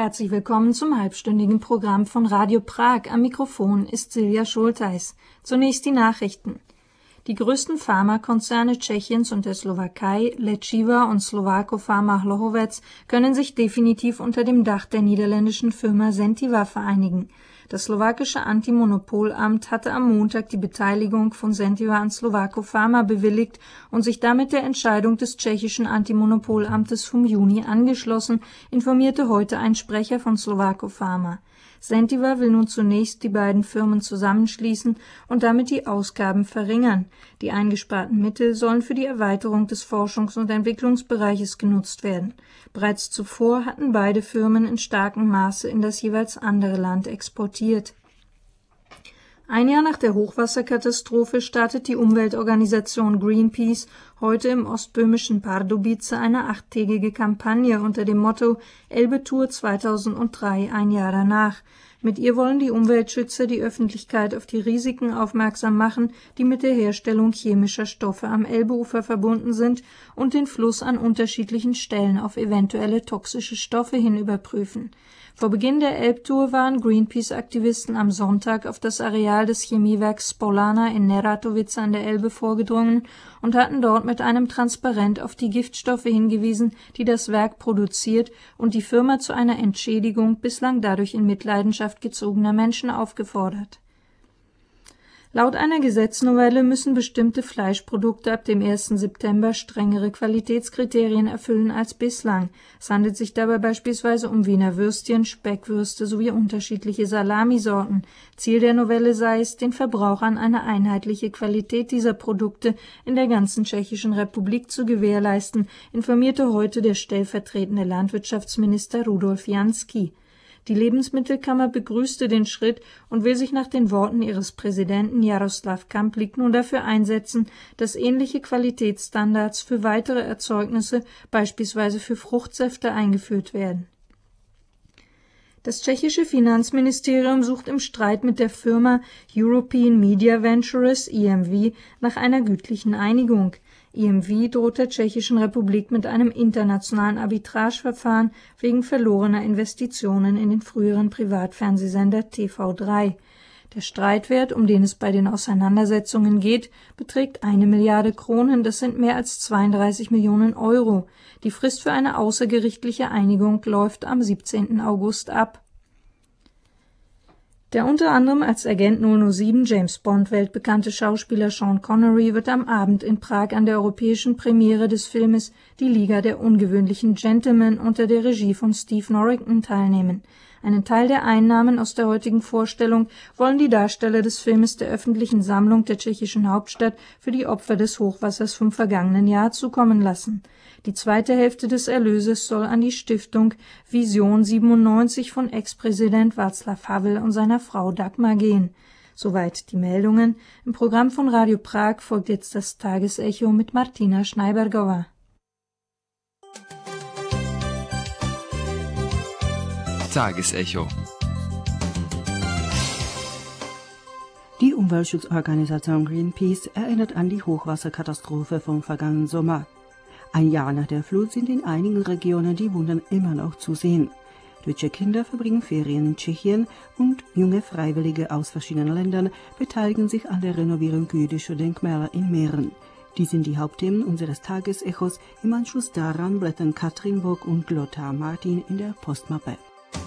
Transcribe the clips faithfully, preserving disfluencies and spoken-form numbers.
Herzlich willkommen zum halbstündigen Programm von Radio Prag. Am Mikrofon ist Silja Schultheis. Zunächst die Nachrichten. Die größten Pharmakonzerne Tschechiens und der Slowakei, Lečiva und Slováko Pharma Hlohovec, können sich definitiv unter dem Dach der niederländischen Firma Zentiva vereinigen. Das slowakische Antimonopolamt hatte am Montag die Beteiligung von Zentiva an Slováko Pharma bewilligt und sich damit der Entscheidung des tschechischen Antimonopolamtes vom Juni angeschlossen, informierte heute ein Sprecher von Slováko Pharma. Zentiva will nun zunächst die beiden Firmen zusammenschließen und damit die Ausgaben verringern. Die eingesparten Mittel sollen für die Erweiterung des Forschungs- und Entwicklungsbereiches genutzt werden. Bereits zuvor hatten beide Firmen in starkem Maße in das jeweils andere Land exportiert. Ein Jahr nach der Hochwasserkatastrophe startet die Umweltorganisation Greenpeace heute im ostböhmischen Pardubice eine achttägige Kampagne unter dem Motto Elbe-Tour zweitausenddrei, ein Jahr danach. Mit ihr wollen die Umweltschützer die Öffentlichkeit auf die Risiken aufmerksam machen, die mit der Herstellung chemischer Stoffe am Elbeufer verbunden sind, und den Fluss an unterschiedlichen Stellen auf eventuelle toxische Stoffe hin überprüfen. Vor Beginn der Elbtour waren Greenpeace-Aktivisten am Sonntag auf das Areal des Chemiewerks Spolana in Neratovice an der Elbe vorgedrungen und hatten dort mit einem Transparent auf die Giftstoffe hingewiesen, die das Werk produziert, und die Firma zu einer Entschädigung bislang dadurch in Mitleidenschaft gezogener Menschen aufgefordert. Laut einer Gesetznovelle müssen bestimmte Fleischprodukte ab dem ersten September strengere Qualitätskriterien erfüllen als bislang. Es handelt sich dabei beispielsweise um Wiener Würstchen, Speckwürste sowie unterschiedliche Salamisorten. Ziel der Novelle sei es, den Verbrauchern eine einheitliche Qualität dieser Produkte in der ganzen Tschechischen Republik zu gewährleisten, informierte heute der stellvertretende Landwirtschaftsminister Rudolf Janský. Die Lebensmittelkammer begrüßte den Schritt und will sich nach den Worten ihres Präsidenten Jaroslav Kamplik nun dafür einsetzen, dass ähnliche Qualitätsstandards für weitere Erzeugnisse, beispielsweise für Fruchtsäfte, eingeführt werden. Das tschechische Finanzministerium sucht im Streit mit der Firma European Media Ventures E M V nach einer gütlichen Einigung. E M V droht der Tschechischen Republik mit einem internationalen Arbitrageverfahren wegen verlorener Investitionen in den früheren Privatfernsehsender T V drei. Der Streitwert, um den es bei den Auseinandersetzungen geht, beträgt eine Milliarde Kronen, das sind mehr als zweiunddreißig Millionen Euro. Die Frist für eine außergerichtliche Einigung läuft am siebzehnten August ab. Der unter anderem als Agent null null sieben James Bond weltbekannte Schauspieler Sean Connery wird am Abend in Prag an der europäischen Premiere des Filmes Die Liga der ungewöhnlichen Gentlemen unter der Regie von Steve Norrington teilnehmen. Einen Teil der Einnahmen aus der heutigen Vorstellung wollen die Darsteller des Filmes der öffentlichen Sammlung der tschechischen Hauptstadt für die Opfer des Hochwassers vom vergangenen Jahr zukommen lassen. Die zweite Hälfte des Erlöses soll an die Stiftung Vision siebenundneunzig von Ex-Präsident Václav Havel und seiner Frau Dagmar gehen. Soweit die Meldungen. Im Programm von Radio Prag folgt jetzt das Tagesecho mit Martina Schneibergova. Tagesecho. Die Umweltschutzorganisation Greenpeace erinnert an die Hochwasserkatastrophe vom vergangenen Sommer. Ein Jahr nach der Flut sind in einigen Regionen die Wunden immer noch zu sehen. Deutsche Kinder verbringen Ferien in Tschechien und junge Freiwillige aus verschiedenen Ländern beteiligen sich an der Renovierung jüdischer Denkmäler in Mähren. Die sind die Hauptthemen unseres Tagesechos. Im Anschluss daran blättern Katrin Bock und Lothar Martin in der Postmappe.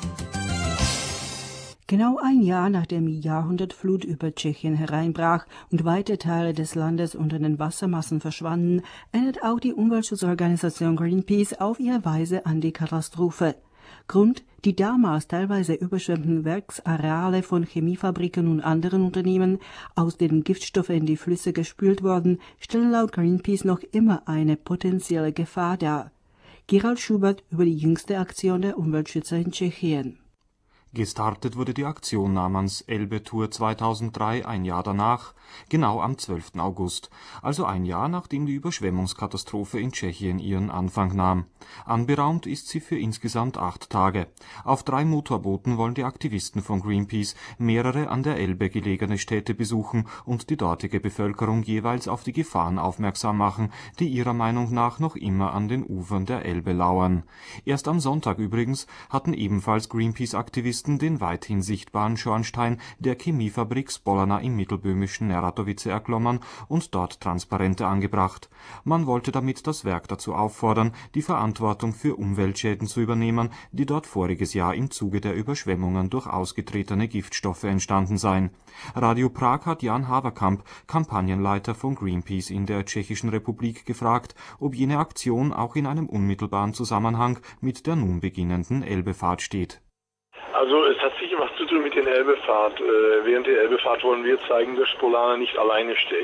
Genau ein Jahr nachdem die Jahrhundertflut über Tschechien hereinbrach und weite Teile des Landes unter den Wassermassen verschwanden, erinnert auch die Umweltschutzorganisation Greenpeace auf ihre Weise an die Katastrophe. Grund: die damals teilweise überschwemmten Werksareale von Chemiefabriken und anderen Unternehmen, aus denen Giftstoffe in die Flüsse gespült wurden, stellen laut Greenpeace noch immer eine potenzielle Gefahr dar. Gerald Schubert über die jüngste Aktion der Umweltschützer in Tschechien. Gestartet wurde die Aktion namens Elbe-Tour zweitausenddrei ein Jahr danach, genau am zwölften August, also ein Jahr nachdem die Überschwemmungskatastrophe in Tschechien ihren Anfang nahm. Anberaumt ist sie für insgesamt acht Tage. Auf drei Motorbooten wollen die Aktivisten von Greenpeace mehrere an der Elbe gelegene Städte besuchen und die dortige Bevölkerung jeweils auf die Gefahren aufmerksam machen, die ihrer Meinung nach noch immer an den Ufern der Elbe lauern. Erst am Sonntag übrigens hatten ebenfalls Greenpeace-Aktivisten den weithin sichtbaren Schornstein der Chemiefabrik Spolana im mittelböhmischen Neratovice erklommern und dort Transparente angebracht. Man wollte damit das Werk dazu auffordern, die Verantwortung für Umweltschäden zu übernehmen, die dort voriges Jahr im Zuge der Überschwemmungen durch ausgetretene Giftstoffe entstanden seien. Radio Prag hat Jan Haverkamp, Kampagnenleiter von Greenpeace in der Tschechischen Republik, gefragt, ob jene Aktion auch in einem unmittelbaren Zusammenhang mit der nun beginnenden Elbefahrt steht. Also es hat sicher was zu tun mit der Elbefahrt. Äh, während der Elbefahrt wollen wir zeigen, dass Spolana nicht alleine steht.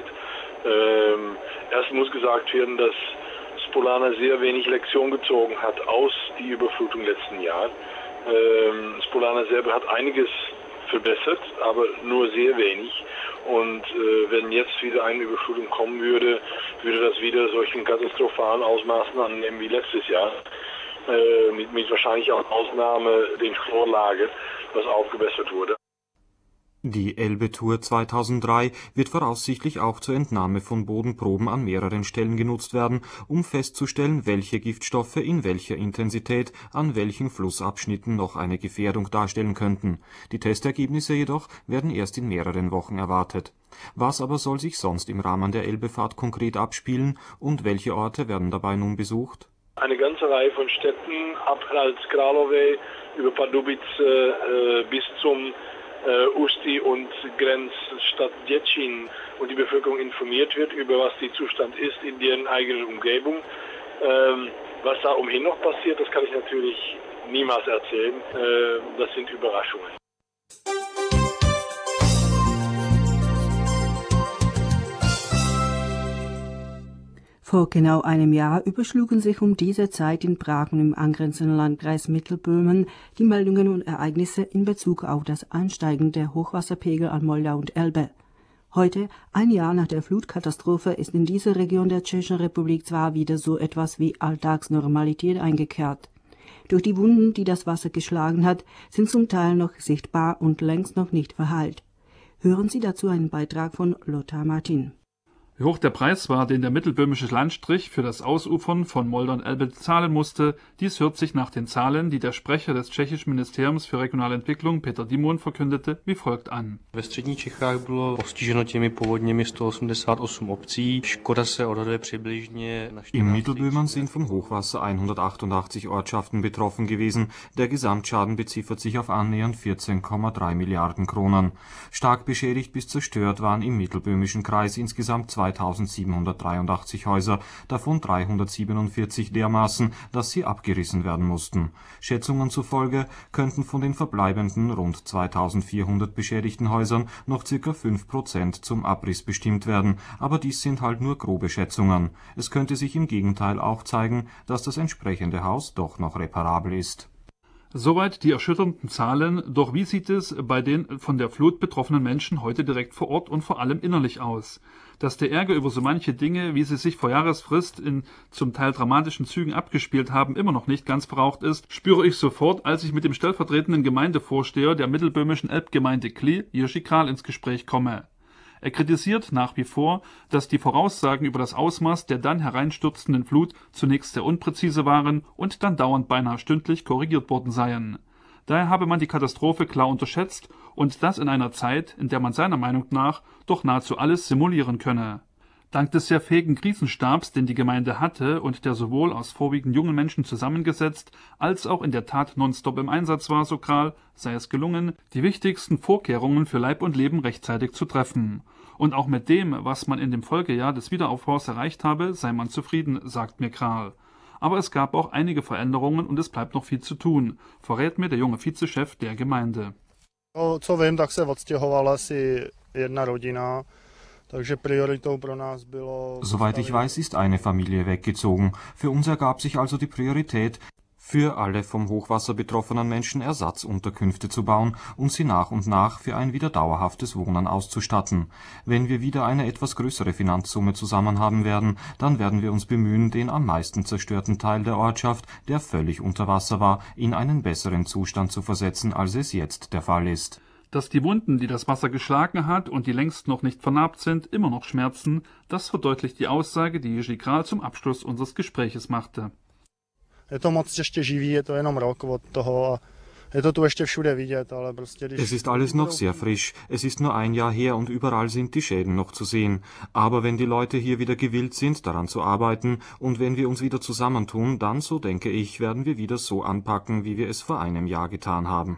Ähm, erst muss gesagt werden, dass Spolana sehr wenig Lektion gezogen hat aus die Überflutung letzten Jahr. Ähm, Spolana selber hat einiges verbessert, aber nur sehr wenig. Und äh, wenn jetzt wieder eine Überflutung kommen würde, würde das wieder solchen katastrophalen Ausmaßen annehmen wie letztes Jahr. Äh, mit, mit wahrscheinlich auch Ausnahme den Chlorlager, was aufgebessert wurde. Die Elbe-Tour zweitausenddrei wird voraussichtlich auch zur Entnahme von Bodenproben an mehreren Stellen genutzt werden, um festzustellen, welche Giftstoffe in welcher Intensität an welchen Flussabschnitten noch eine Gefährdung darstellen könnten. Die Testergebnisse jedoch werden erst in mehreren Wochen erwartet. Was aber soll sich sonst im Rahmen der Elbefahrt konkret abspielen und welche Orte werden dabei nun besucht? Eine ganze Reihe von Städten, ab als Králové über Pardubice äh, bis zum äh, Ústí und Grenzstadt Děčín und die Bevölkerung informiert wird über was der Zustand ist in deren eigenen Umgebung. Ähm, was da umhin noch passiert, das kann ich natürlich niemals erzählen. Äh, das sind Überraschungen. Vor genau einem Jahr überschlugen sich um diese Zeit in Prag und im angrenzenden Landkreis Mittelböhmen die Meldungen und Ereignisse in Bezug auf das Ansteigen der Hochwasserpegel an Moldau und Elbe. Heute, ein Jahr nach der Flutkatastrophe, ist in dieser Region der Tschechischen Republik zwar wieder so etwas wie Alltagsnormalität eingekehrt. Durch die Wunden, die das Wasser geschlagen hat, sind zum Teil noch sichtbar und längst noch nicht verheilt. Hören Sie dazu einen Beitrag von Lothar Martin. Wie hoch der Preis war, den der mittelböhmische Landstrich für das Ausufern von Moldau und Elbe zahlen musste, dies hört sich nach den Zahlen, die der Sprecher des tschechischen Ministeriums für regionale Entwicklung Petr Dimon verkündete, wie folgt an. Ve středních Čechách bylo postiženo těmi povodněmi sto osmdesát osm obcí. Škoda se odhaduje přibližně na Im Mittelböhmen sind vom Hochwasser hundertachtundachtzig Ortschaften betroffen gewesen. Der Gesamtschaden beziffert sich auf annähernd vierzehn Komma drei Milliarden Kronen. Stark beschädigt bis zerstört waren im mittelböhmischen Kreis insgesamt zweitausendsiebenhundertdreiundachtzig Häuser, davon dreihundertsiebenundvierzig dermaßen, dass sie abgerissen werden mussten. Schätzungen zufolge könnten von den verbleibenden rund zweitausendvierhundert beschädigten Häusern noch ca. fünf Prozent zum Abriss bestimmt werden, aber dies sind halt nur grobe Schätzungen. Es könnte sich im Gegenteil auch zeigen, dass das entsprechende Haus doch noch reparabel ist. Soweit die erschütternden Zahlen, doch wie sieht es bei den von der Flut betroffenen Menschen heute direkt vor Ort und vor allem innerlich aus? Dass der Ärger über so manche Dinge, wie sie sich vor Jahresfrist in zum Teil dramatischen Zügen abgespielt haben, immer noch nicht ganz verraucht ist, spüre ich sofort, als ich mit dem stellvertretenden Gemeindevorsteher der mittelböhmischen Elbgemeinde Kli, Jiří Král, ins Gespräch komme. Er kritisiert nach wie vor, dass die Voraussagen über das Ausmaß der dann hereinstürzenden Flut zunächst sehr unpräzise waren und dann dauernd beinahe stündlich korrigiert worden seien. Daher habe man die Katastrophe klar unterschätzt und das in einer Zeit, in der man seiner Meinung nach doch nahezu alles simulieren könne. Dank des sehr fähigen Krisenstabs, den die Gemeinde hatte und der sowohl aus vorwiegend jungen Menschen zusammengesetzt, als auch in der Tat nonstop im Einsatz war, so Král, sei es gelungen, die wichtigsten Vorkehrungen für Leib und Leben rechtzeitig zu treffen. Und auch mit dem, was man in dem Folgejahr des Wiederaufbaus erreicht habe, sei man zufrieden, sagt mir Král. Aber es gab auch einige Veränderungen und es bleibt noch viel zu tun, verrät mir der junge Vizechef der Gemeinde. Co vím, tak se odstěhovala asi jedna rodina. Soweit ich weiß, ist eine Familie weggezogen. Für uns ergab sich also die Priorität, für alle vom Hochwasser betroffenen Menschen Ersatzunterkünfte zu bauen und sie nach und nach für ein wieder dauerhaftes Wohnen auszustatten. Wenn wir wieder eine etwas größere Finanzsumme zusammen haben werden, dann werden wir uns bemühen, den am meisten zerstörten Teil der Ortschaft, der völlig unter Wasser war, in einen besseren Zustand zu versetzen, als es jetzt der Fall ist. Dass die Wunden, die das Wasser geschlagen hat und die längst noch nicht vernarbt sind, immer noch schmerzen, das verdeutlicht die Aussage, die Jiří Král zum Abschluss unseres Gespräches machte. Je to moc ještě živý, je to jenom rok od toho a je to tu ještě všude vidět, ale prostě když... Es ist alles noch sehr frisch. Es ist nur ein Jahr her und überall sind die Schäden noch zu sehen. Aber wenn die Leute hier wieder gewillt sind, daran zu arbeiten und wenn wir uns wieder zusammentun, dann, so denke ich, werden wir wieder so anpacken, wie wir es vor einem Jahr getan haben.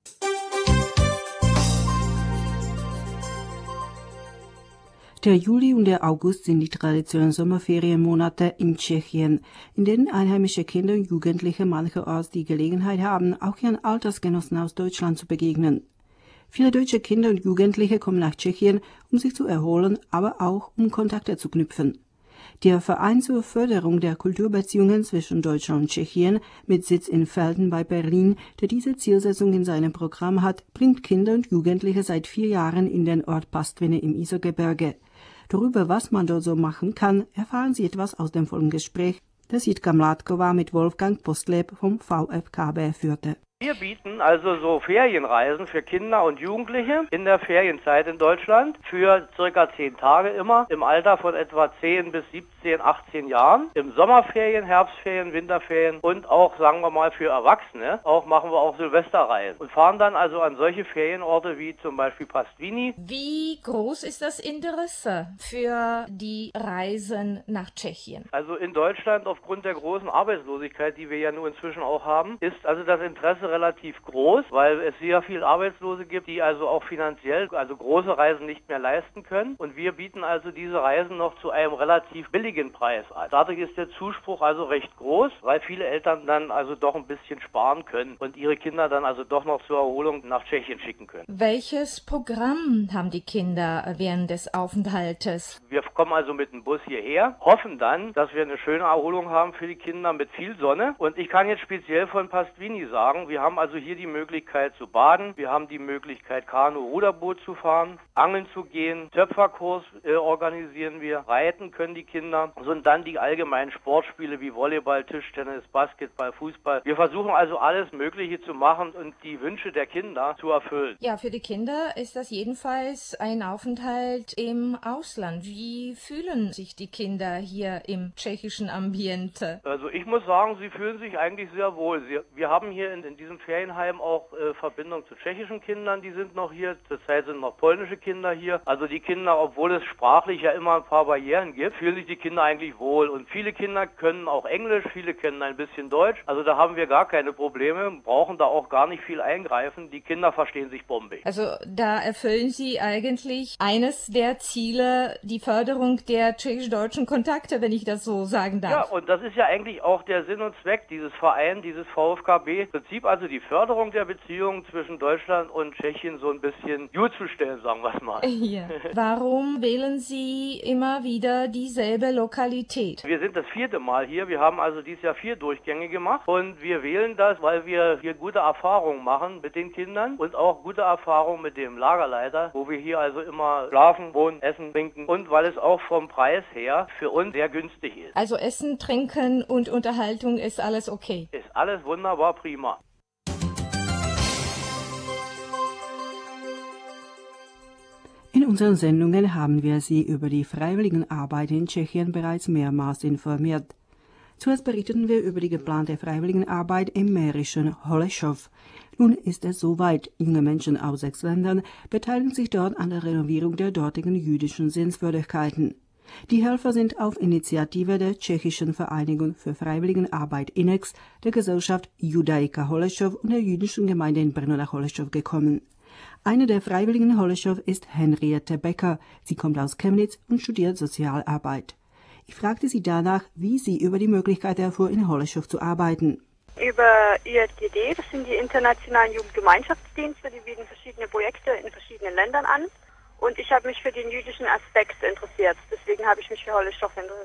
Der Juli und der August sind die traditionellen Sommerferienmonate in Tschechien, in denen einheimische Kinder und Jugendliche mancherorts die Gelegenheit haben, auch ihren Altersgenossen aus Deutschland zu begegnen. Viele deutsche Kinder und Jugendliche kommen nach Tschechien, um sich zu erholen, aber auch um Kontakte zu knüpfen. Der Verein zur Förderung der Kulturbeziehungen zwischen Deutschland und Tschechien mit Sitz in Velden bei Berlin, der diese Zielsetzung in seinem Programm hat, bringt Kinder und Jugendliche seit vier Jahren in den Ort Pastviny im Isergebirge. Darüber, was man dort so machen kann, erfahren Sie etwas aus dem folgenden Gespräch, das Jitka Mládková mit Wolfgang Postleb vom V F K B führte. Wir bieten also so Ferienreisen für Kinder und Jugendliche in der Ferienzeit in Deutschland für circa zehn Tage immer, im Alter von etwa zehn bis siebzehn, achtzehn Jahren, im Sommerferien, Herbstferien, Winterferien und auch, sagen wir mal, für Erwachsene, auch machen wir auch Silvesterreisen und fahren dann also an solche Ferienorte wie zum Beispiel Pastviny. Wie groß ist das Interesse für die Reisen nach Tschechien? Also in Deutschland aufgrund der großen Arbeitslosigkeit, die wir ja nun inzwischen auch haben, ist also das Interesse relativ groß, weil es sehr viel Arbeitslose gibt, die also auch finanziell, also große Reisen nicht mehr leisten können. Und wir bieten also diese Reisen noch zu einem relativ billigen Preis an. Dadurch ist der Zuspruch also recht groß, weil viele Eltern dann also doch ein bisschen sparen können und ihre Kinder dann also doch noch zur Erholung nach Tschechien schicken können. Welches Programm haben die Kinder während des Aufenthaltes? Wir kommen also mit dem Bus hierher, hoffen dann, dass wir eine schöne Erholung haben für die Kinder mit viel Sonne. Und ich kann jetzt speziell von Pastviny sagen, wir Wir haben also hier die Möglichkeit zu baden, wir haben die Möglichkeit Kanu, Ruderboot zu fahren, angeln zu gehen, Töpferkurs äh, organisieren wir, reiten können die Kinder, und dann die allgemeinen Sportspiele wie Volleyball, Tischtennis, Basketball, Fußball. Wir versuchen also alles Mögliche zu machen und die Wünsche der Kinder zu erfüllen. Ja, für die Kinder ist das jedenfalls ein Aufenthalt im Ausland. Wie fühlen sich die Kinder hier im tschechischen Ambiente? Also ich muss sagen, sie fühlen sich eigentlich sehr wohl. Sie, wir haben hier in, in diesem Ferienheim auch äh, Verbindung zu tschechischen Kindern, die sind noch hier. Zurzeit sind noch polnische Kinder hier. Also die Kinder, obwohl es sprachlich ja immer ein paar Barrieren gibt, fühlen sich die Kinder eigentlich wohl. Und viele Kinder können auch Englisch, viele können ein bisschen Deutsch. Also da haben wir gar keine Probleme, brauchen da auch gar nicht viel eingreifen. Die Kinder verstehen sich bombig. Also da erfüllen Sie eigentlich eines der Ziele, die Förderung der tschechisch-deutschen Kontakte, wenn ich das so sagen darf. Ja, und das ist ja eigentlich auch der Sinn und Zweck dieses Vereins, dieses V F K B. Im Prinzip also die Förderung der Beziehungen zwischen Deutschland und Tschechien so ein bisschen gut zu stellen, sagen wir es mal. Ja. Warum wählen Sie immer wieder dieselbe Lokalität? Wir sind das vierte Mal hier. Wir haben also dieses Jahr vier Durchgänge gemacht und wir wählen das, weil wir hier gute Erfahrungen machen mit den Kindern und auch gute Erfahrungen mit dem Lagerleiter, wo wir hier also immer schlafen, wohnen, essen, trinken und weil es auch vom Preis her für uns sehr günstig ist. Also Essen, Trinken und Unterhaltung ist alles okay? Ist alles wunderbar, prima. In unseren Sendungen haben wir Sie über die Freiwilligenarbeit in Tschechien bereits mehrmals informiert. Zuerst berichteten wir über die geplante Freiwilligenarbeit im mährischen Holešov. Nun ist es soweit. Junge Menschen aus sechs Ländern beteiligen sich dort an der Renovierung der dortigen jüdischen Sehenswürdigkeiten. Die Helfer sind auf Initiative der Tschechischen Vereinigung für Freiwilligenarbeit I N E X, der Gesellschaft Judaika Holešov und der jüdischen Gemeinde in Brno nach Holešov gekommen. Eine der Freiwilligen in Holešov ist Henriette Becker. Sie kommt aus Chemnitz und studiert Sozialarbeit. Ich fragte sie danach, wie sie über die Möglichkeit erfuhr, in Holešov zu arbeiten. Über I F G D, das sind die internationalen Jugendgemeinschaftsdienste, die bieten verschiedene Projekte in verschiedenen Ländern an. Und ich habe mich für den jüdischen Aspekt interessiert. Deswegen habe ich mich für Holešov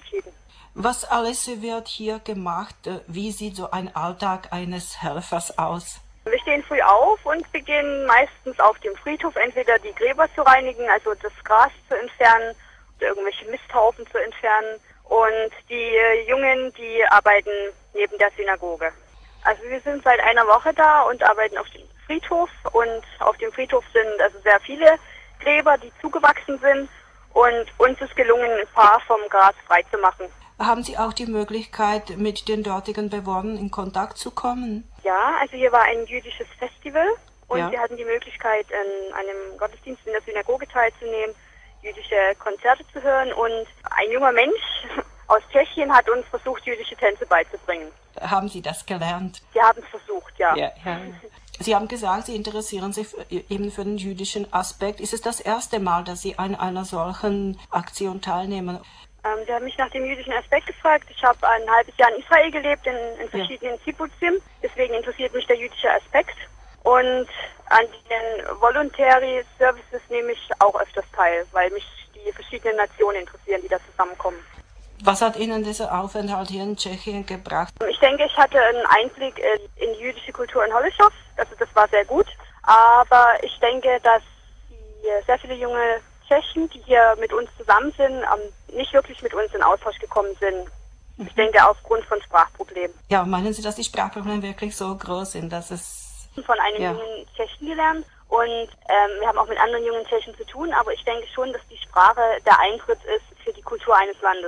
entschieden. Was alles wird hier gemacht? Wie sieht so ein Alltag eines Helfers aus? Wir stehen früh auf und beginnen meistens auf dem Friedhof entweder die Gräber zu reinigen, also das Gras zu entfernen oder irgendwelche Misthaufen zu entfernen. Und die Jungen, die arbeiten neben der Synagoge. Also wir sind seit einer Woche da und arbeiten auf dem Friedhof. Und auf dem Friedhof sind also sehr viele Gräber, die zugewachsen sind. Und uns ist gelungen, ein paar vom Gras freizumachen. Haben Sie auch die Möglichkeit, mit den dortigen Bewohnern in Kontakt zu kommen? Ja, also hier war ein jüdisches Festival und ja. wir hatten die Möglichkeit, an einem Gottesdienst in der Synagoge teilzunehmen, jüdische Konzerte zu hören und ein junger Mensch aus Tschechien hat uns versucht, jüdische Tänze beizubringen. Haben Sie das gelernt? Sie haben es versucht, ja. Ja, ja. Sie haben gesagt, Sie interessieren sich eben für den jüdischen Aspekt. Ist es das erste Mal, dass Sie an einer solchen Aktion teilnehmen? Ähm, Sie haben mich nach dem jüdischen Aspekt gefragt. Ich habe ein halbes Jahr in Israel gelebt, in, in verschiedenen Kibbutzim. Deswegen interessiert mich der jüdische Aspekt. Und an den Voluntary Services nehme ich auch öfters teil, weil mich die verschiedenen Nationen interessieren, die da zusammenkommen. Was hat Ihnen dieser Aufenthalt hier in Tschechien gebracht? Ich denke, ich hatte einen Einblick in, in die jüdische Kultur in Holešov. Also das war sehr gut. Aber ich denke, dass die, sehr viele junge Tschechen, die hier mit uns zusammen sind, nicht wirklich mit uns in Austausch gekommen sind. Ich denke, aufgrund von Sprachproblemen. Ja, meinen Sie, dass die Sprachprobleme wirklich so groß sind, dass es... Von einem ja. jungen Tschechen gelernt und ähm, wir haben auch mit anderen jungen Tschechen zu tun, aber ich denke schon, dass die Sprache der Eintritt ist für die Kultur eines Landes.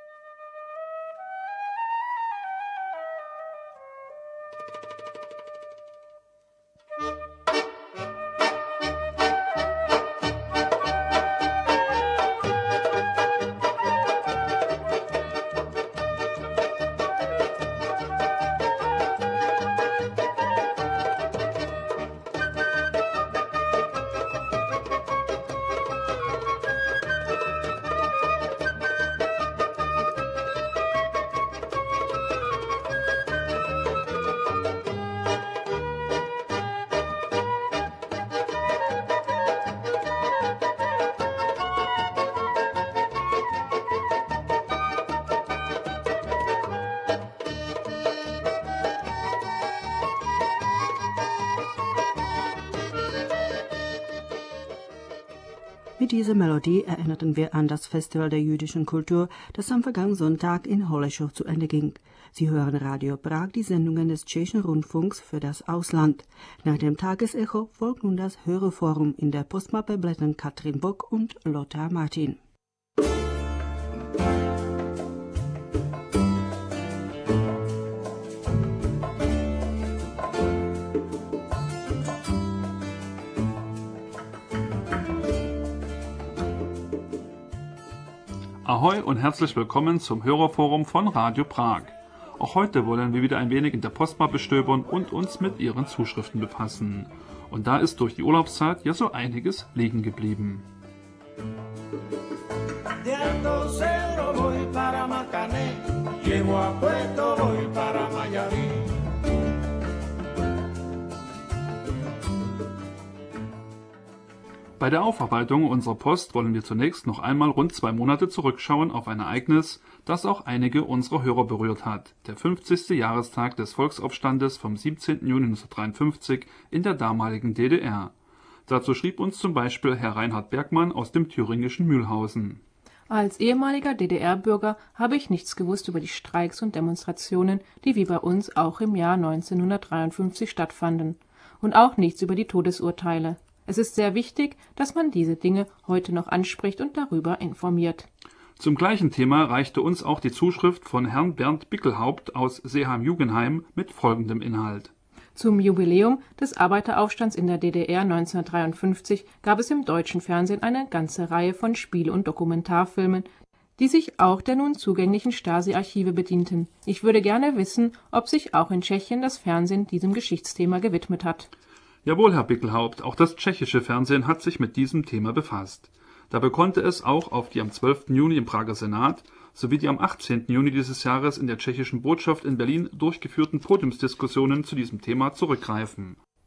Mit dieser Melodie erinnerten wir an das Festival der jüdischen Kultur, das am vergangenen Sonntag in Holešov zu Ende ging. Sie hören Radio Prag, die Sendungen des Tschechischen Rundfunks für das Ausland. Nach dem Tagesecho folgt nun das Hörerforum. In der Postmappe blättern Katrin Bock und Lothar Martin. Ahoi und herzlich willkommen zum Hörerforum von Radio Prag. Auch heute wollen wir wieder ein wenig in der Postmappe stöbern und uns mit ihren Zuschriften befassen. Und da ist durch die Urlaubszeit ja so einiges liegen geblieben. Bei der Aufarbeitung unserer Post wollen wir zunächst noch einmal rund zwei Monate zurückschauen auf ein Ereignis, das auch einige unserer Hörer berührt hat. Der fünfzigste Jahrestag des Volksaufstandes vom siebzehnten Juni neunzehnhundertdreiundfünfzig in der damaligen D D R. Dazu schrieb uns zum Beispiel Herr Reinhard Bergmann aus dem thüringischen Mühlhausen. Als ehemaliger D D R-Bürger habe ich nichts gewusst über die Streiks und Demonstrationen, die wie bei uns auch im Jahr neunzehnhundertdreiundfünfzig stattfanden. Und auch nichts über die Todesurteile. Es ist sehr wichtig, dass man diese Dinge heute noch anspricht und darüber informiert. Zum gleichen Thema reichte uns auch die Zuschrift von Herrn Bernd Bickelhaupt aus Seeheim-Jugenheim mit folgendem Inhalt. Zum Jubiläum des Arbeiteraufstands in der D D R neunzehnhundertdreiundfünfzig gab es im deutschen Fernsehen eine ganze Reihe von Spiel- und Dokumentarfilmen, die sich auch der nun zugänglichen Stasi-Archive bedienten. Ich würde gerne wissen, ob sich auch in Tschechien das Fernsehen diesem Geschichtsthema gewidmet hat. Jawohl, Herr Bickelhaupt, auch das tschechische Fernsehen hat sich mit diesem Thema befasst. Dabei konnte es auch auf die am zwölften Juni im Prager Senat sowie die am achtzehnten Juni dieses Jahres in der tschechischen Botschaft in Berlin durchgeführten Podiumsdiskussionen zu diesem Thema zurückgreifen.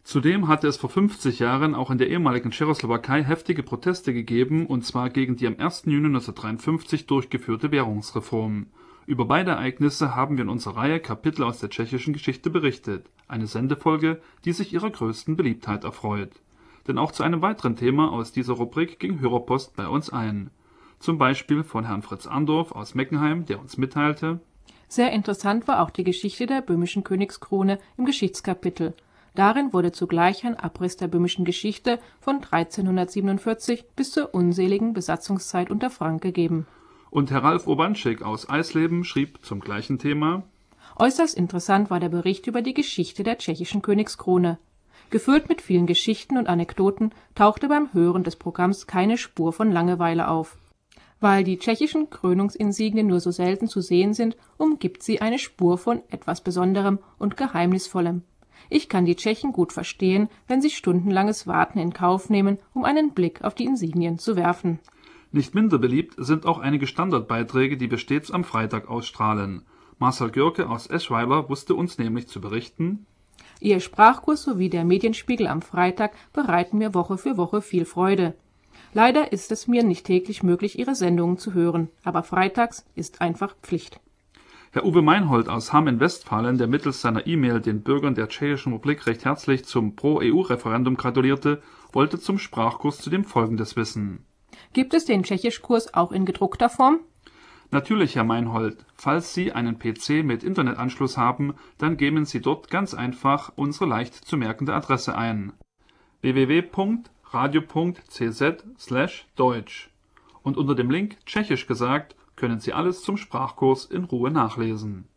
Zudem hatte es vor fünfzig Jahren auch in der ehemaligen Tschechoslowakei heftige Proteste gegeben, und zwar gegen die am ersten Juni neunzehnhundertdreiundfünfzig durchgeführte Währungsreform. Über beide Ereignisse haben wir in unserer Reihe Kapitel aus der tschechischen Geschichte berichtet, eine Sendefolge, die sich ihrer größten Beliebtheit erfreut. Denn auch zu einem weiteren Thema aus dieser Rubrik ging Hörerpost bei uns ein. Zum Beispiel von Herrn Fritz Andorf aus Meckenheim, der uns mitteilte: Sehr interessant war auch die Geschichte der böhmischen Königskrone im Geschichtskapitel. Darin wurde zugleich ein Abriss der böhmischen Geschichte von dreizehnhundertsiebenundvierzig bis zur unseligen Besatzungszeit unter Frank gegeben. Und Herr Ralf Urbanschik aus Eisleben schrieb zum gleichen Thema: Äußerst interessant war der Bericht über die Geschichte der tschechischen Königskrone. Gefüllt mit vielen Geschichten und Anekdoten tauchte beim Hören des Programms keine Spur von Langeweile auf. Weil die tschechischen Krönungsinsignien nur so selten zu sehen sind, umgibt sie eine Spur von etwas Besonderem und Geheimnisvollem. Ich kann die Tschechen gut verstehen, wenn sie stundenlanges Warten in Kauf nehmen, um einen Blick auf die Insignien zu werfen. Nicht minder beliebt sind auch einige Standardbeiträge, die wir stets am Freitag ausstrahlen. Marcel Görke aus Eschweiler wusste uns nämlich zu berichten: Ihr Sprachkurs sowie der Medienspiegel am Freitag bereiten mir Woche für Woche viel Freude. Leider ist es mir nicht täglich möglich, Ihre Sendungen zu hören, aber freitags ist einfach Pflicht. Herr Uwe Meinhold aus Hamm in Westfalen, der mittels seiner E-Mail den Bürgern der Tschechischen Republik recht herzlich zum Pro-E U-Referendum gratulierte, wollte zum Sprachkurs zudem Folgendes wissen: Gibt es den Tschechischkurs auch in gedruckter Form? Natürlich, Herr Meinhold. Falls Sie einen P C mit Internetanschluss haben, dann geben Sie dort ganz einfach unsere leicht zu merkende Adresse ein: w w w punkt radio punkt c z slash deutsch. Und unter dem Link Tschechisch gesagt können Sie alles zum Sprachkurs in Ruhe nachlesen.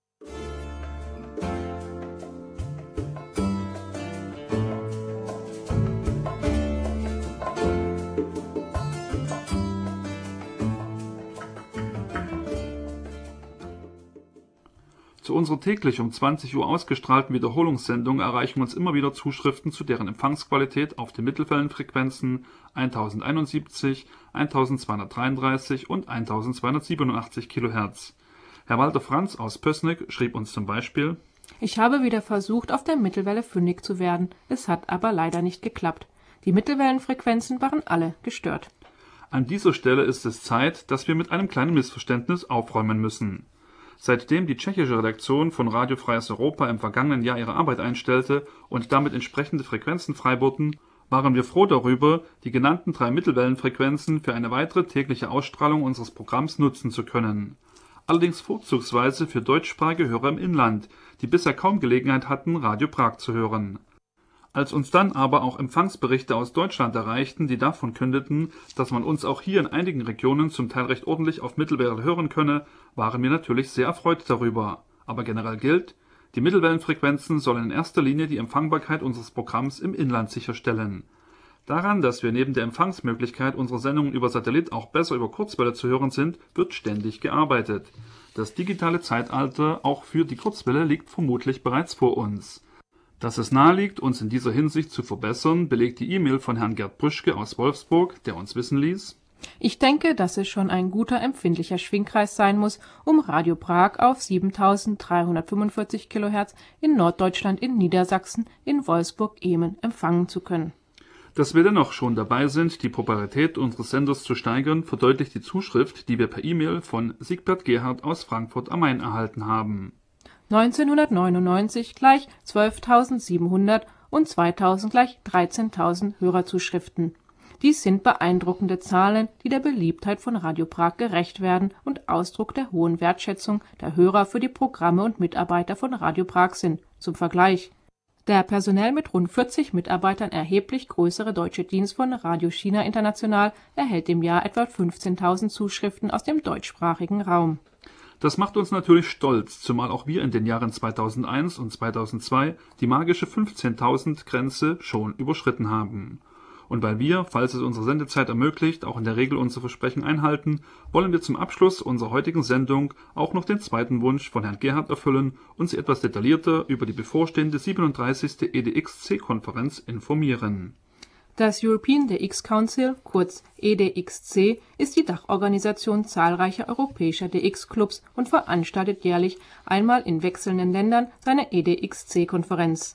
Zu unserer täglich um zwanzig Uhr ausgestrahlten Wiederholungssendung erreichen uns immer wieder Zuschriften zu deren Empfangsqualität auf den Mittelwellenfrequenzen tausendeinundsiebzig, eintausendzweihundertdreiunddreißig und eintausendzweihundertsiebenundachtzig Kilohertz. Herr Walter Franz aus Pößneck schrieb uns zum Beispiel: Ich habe wieder versucht, auf der Mittelwelle fündig zu werden. Es hat aber leider nicht geklappt. Die Mittelwellenfrequenzen waren alle gestört. An dieser Stelle ist es Zeit, dass wir mit einem kleinen Missverständnis aufräumen müssen. Seitdem die tschechische Redaktion von Radio Freies Europa im vergangenen Jahr ihre Arbeit einstellte und damit entsprechende Frequenzen frei wurden, waren wir froh darüber, die genannten drei Mittelwellenfrequenzen für eine weitere tägliche Ausstrahlung unseres Programms nutzen zu können. Allerdings vorzugsweise für deutschsprachige Hörer im Inland, die bisher kaum Gelegenheit hatten, Radio Prag zu hören. Als uns dann aber auch Empfangsberichte aus Deutschland erreichten, die davon kündeten, dass man uns auch hier in einigen Regionen zum Teil recht ordentlich auf Mittelwelle hören könne, waren wir natürlich sehr erfreut darüber. Aber generell gilt: Die Mittelwellenfrequenzen sollen in erster Linie die Empfangbarkeit unseres Programms im Inland sicherstellen. Daran, dass wir neben der Empfangsmöglichkeit unserer Sendungen über Satellit auch besser über Kurzwelle zu hören sind, wird ständig gearbeitet. Das digitale Zeitalter auch für die Kurzwelle liegt vermutlich bereits vor uns. Dass es naheliegt, uns in dieser Hinsicht zu verbessern, belegt die E-Mail von Herrn Gerd Brüschke aus Wolfsburg, der uns wissen ließ: Ich denke, dass es schon ein guter empfindlicher Schwingkreis sein muss, um Radio Prag auf siebentausenddreihundertfünfundvierzig Kilohertz in Norddeutschland, in Niedersachsen, in Wolfsburg-Ehmen empfangen zu können. Dass wir dennoch schon dabei sind, die Popularität unseres Senders zu steigern, verdeutlicht die Zuschrift, die wir per E-Mail von Siegbert Gerhard aus Frankfurt am Main erhalten haben. neunzehnhundertneunundneunzig gleich zwölftausendsiebenhundert und zweitausend gleich dreizehntausend Hörerzuschriften. Dies sind beeindruckende Zahlen, die der Beliebtheit von Radio Prag gerecht werden und Ausdruck der hohen Wertschätzung der Hörer für die Programme und Mitarbeiter von Radio Prag sind. Zum Vergleich: Der personell mit rund vierzig Mitarbeitern erheblich größere deutsche Dienst von Radio China International erhält im Jahr etwa fünfzehntausend Zuschriften aus dem deutschsprachigen Raum. Das macht uns natürlich stolz, zumal auch wir in den Jahren zweitausendeins und zweitausendzwei die magische fünfzehntausend-Grenze schon überschritten haben. Und weil wir, falls es unsere Sendezeit ermöglicht, auch in der Regel unsere Versprechen einhalten, wollen wir zum Abschluss unserer heutigen Sendung auch noch den zweiten Wunsch von Herrn Gerhard erfüllen und Sie etwas detaillierter über die bevorstehende siebenunddreißigste E D X C-Konferenz informieren. Das European D X Council, kurz E D X C, ist die Dachorganisation zahlreicher europäischer D X-Clubs und veranstaltet jährlich einmal in wechselnden Ländern seine E D X C-Konferenz.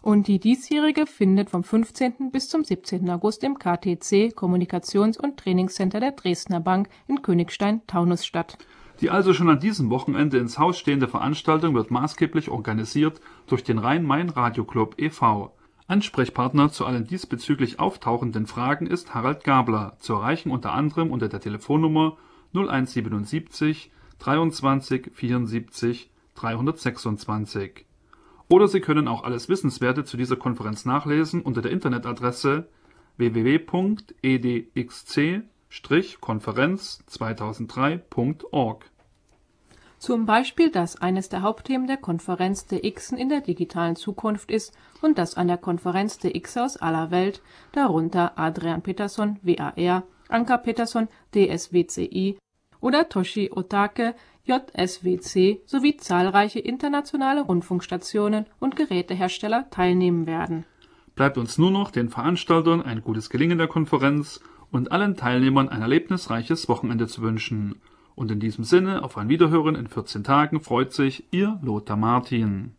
Und die diesjährige findet vom fünfzehnten bis zum siebzehnten August im K T C Kommunikations- und Trainingscenter der Dresdner Bank in Königstein-Taunus statt. Die also schon an diesem Wochenende ins Haus stehende Veranstaltung wird maßgeblich organisiert durch den Rhein-Main-Radio-Club e V Ansprechpartner zu allen diesbezüglich auftauchenden Fragen ist Harald Gabler, zu erreichen unter anderem unter der Telefonnummer null eins siebenundsiebzig dreiundzwanzig vierundsiebzig dreihundertsechsundzwanzig. Oder Sie können auch alles Wissenswerte zu dieser Konferenz nachlesen unter der Internetadresse w w w punkt e d x c Konferenz zweitausenddrei punkt org. Zum Beispiel, dass eines der Hauptthemen der Konferenz der Xen in der digitalen Zukunft ist und dass an der Konferenz der X aus aller Welt, darunter Adrian Peterson, W A R, Anka Peterson, D S W C I oder Toshi Otake, J S W C sowie zahlreiche internationale Rundfunkstationen und Gerätehersteller teilnehmen werden. Bleibt uns nur noch den Veranstaltern ein gutes Gelingen der Konferenz und allen Teilnehmern ein erlebnisreiches Wochenende zu wünschen. Und in diesem Sinne auf ein Wiederhören in vierzehn Tagen freut sich Ihr Lothar Martin.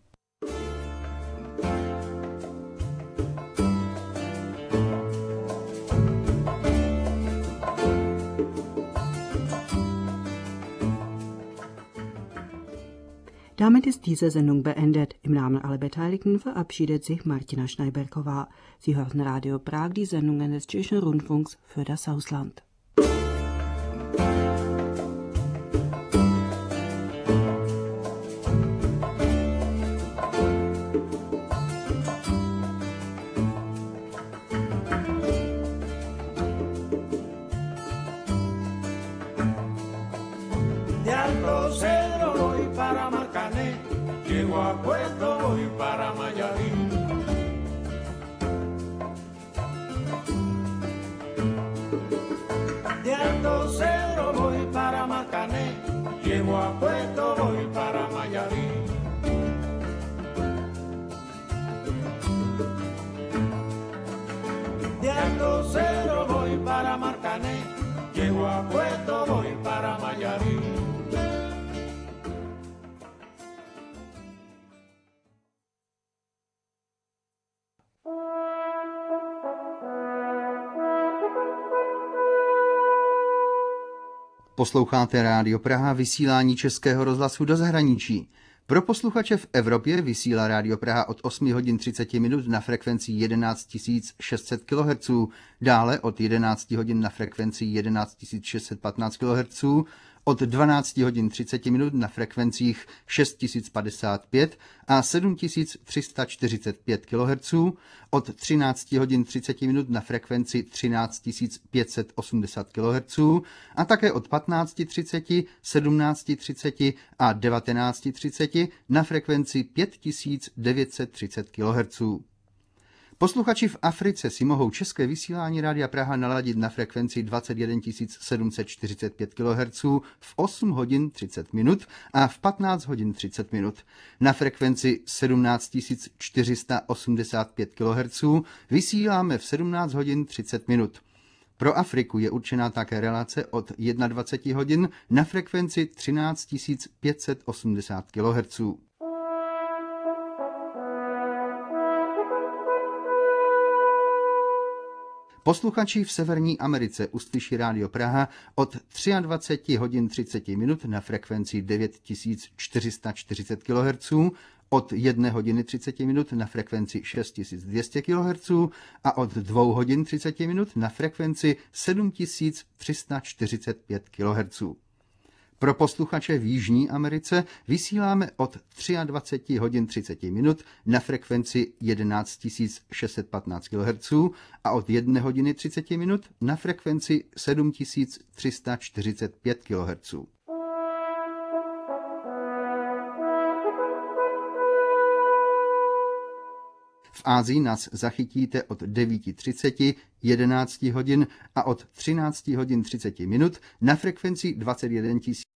Damit ist diese Sendung beendet. Im Namen aller Beteiligten verabschiedet sich Martina Schneiberková. Sie hören Radio Prag, die Sendungen des Tschechischen Rundfunks für das Ausland. Llego a Puerto, voy para Mayarín. De Alto Cedro voy para Marcané, llego a Puerto, voy para Mayarín. De Alto Cedro voy para Marcané, llego a Puerto, voy para Mayarín. Posloucháte Rádio Praha, vysílání Českého rozhlasu do zahraničí. Pro posluchače v Evropě vysílá Rádio Praha od osm hodin třicet minut na frekvenci jedenáct tisíc šest set kilohertzů, dále od jedenáct hodin na frekvenci jedenáct tisíc šest set patnáct kilohertzů, od dvanáct hodin třicet minut na frekvencích šest tisíc padesát pět a sedm tisíc tři sta čtyřicet pět kilohertzů, od třináct hodin třicet minut na frekvenci třináct tisíc pět set osmdesát kilohertzů a také od patnáct třicet, sedmnáct třicet a devatenáct třicet na frekvenci pět tisíc devět set třicet kilohertzů. Posluchači v Africe si mohou české vysílání Rádia Praha naladit na frekvenci dvacet jedna tisíc sedm set čtyřicet pět kilohertzů v osm hodin třicet minut a v patnáct hodin třicet minut. Na frekvenci sedmnáct tisíc čtyři sta osmdesát pět kilohertzů vysíláme v sedmnáct hodin třicet minut. Pro Afriku je určená také relace od dvacet jedna hodin na frekvenci třináct tisíc pět set osmdesát kilohertzů. Posluchači v Severní Americe uslyší Rádio Praha od dvacet tři hodin třicet minut na frekvenci devět tisíc čtyři sta čtyřicet kilohertzů, od jedné hodiny třicet minut na frekvenci šest tisíc dvě stě kilohertzů a od dvou hodin třicet minut na frekvenci sedm tisíc tři sta čtyřicet pět kilohertzů. Pro posluchače v Jižní Americe vysíláme od dvacet tři hodin třicet minut na frekvenci jedenáct tisíc šest set patnáct kilohertzů a od jedné hodiny třicet minut na frekvenci sedm tisíc tři sta čtyřicet pět kilohertzů. V Ázii nás zachytíte od devět třicet, jedenáct hodin a od třináct hodin třicet minut na frekvenci dvacet jedna tisíc